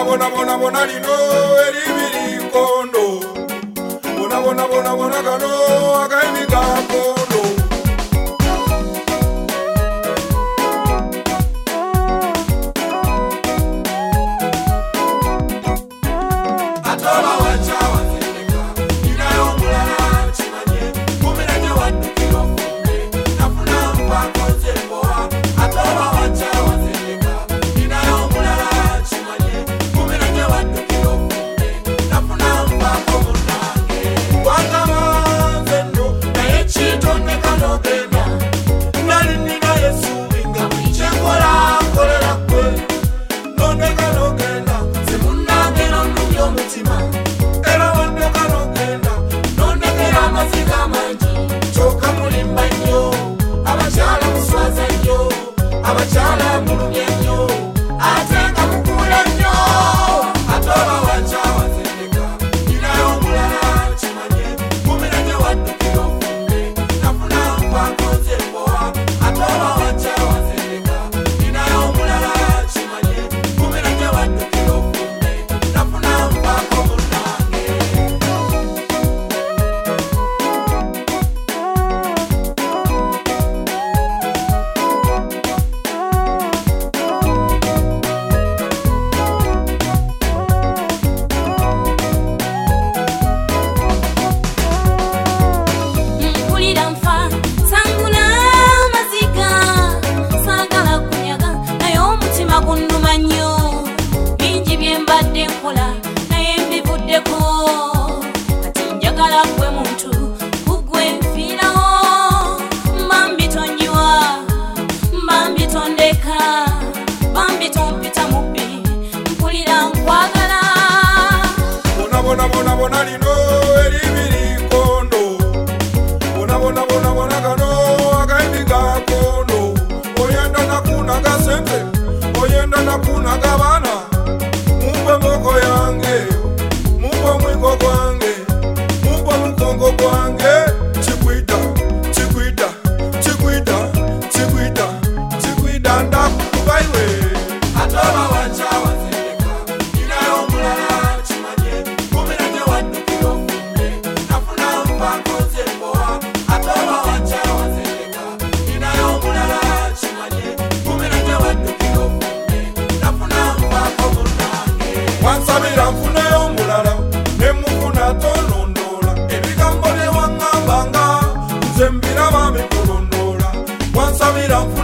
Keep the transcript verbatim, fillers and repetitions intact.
bona bona bona bona lino eribiri kondo. Bona bona bona bona kano akaimiga kondo. Atoba wacha wazeleka inayo mulala chimanye kumira nye watu kilofunde nafuna mpako zemboa. Atoba wacha wazeleka inayo mulala chimanye kumira nye watu kilofunde nafuna mpako munange. Wakama zendo na yechito nekano bena nani nina yesu inga mwichekola kolera kwe nonekano gena semunange nonumyo mutima era wandekano gena nonekera amaziga manji choka mulimba nnyo abachala muswaza nnyo abachala mulumye nnyo atenga mukula nnyo. Atoba wacha wazeleka inayo mulala chimanye kumira nye watu kilofunde nafuna mpako zemboa. Atoba wacha wazeleka inayo mulala chimanye kumira nye watu kilofunde nafuna mpako munange. Mpulira nfa sangula maziga sagala kunyaga naye omutima gunnuma nnyo. Bingi bye mbadde nkola naye mbivuddeko kati njagala gwe muntu kugwe nfiirawo. Mba mbitonyiwa mba mbitondeka mba mbitompita mubbi mpulira nkwagala. Bona bona bona bona lino eribiri kondo. Bona bona bona bona kano akaimiga kondo. Oyenda nakuna gasente oyenda nakuna gabana mumbe moko yange mumbe mwiko gwange mumbe mukongo gwange chikwita chikwita chikwita chikwita chikwita ndakubaiwe. Atoba wacha wazeleka inayo mulala chimanye kumira nye watu kilofunde nafuna mpako zemboa. Atoba wacha wazeleka inayo mulala chimanye kumira nye watu kilofunde nafuna mpako munange. Wansabira mfuneyo mulala nemufuna tonondola ebigambo bye wangambanga nze mbiraba bikulondola. Wansabira mfuneyo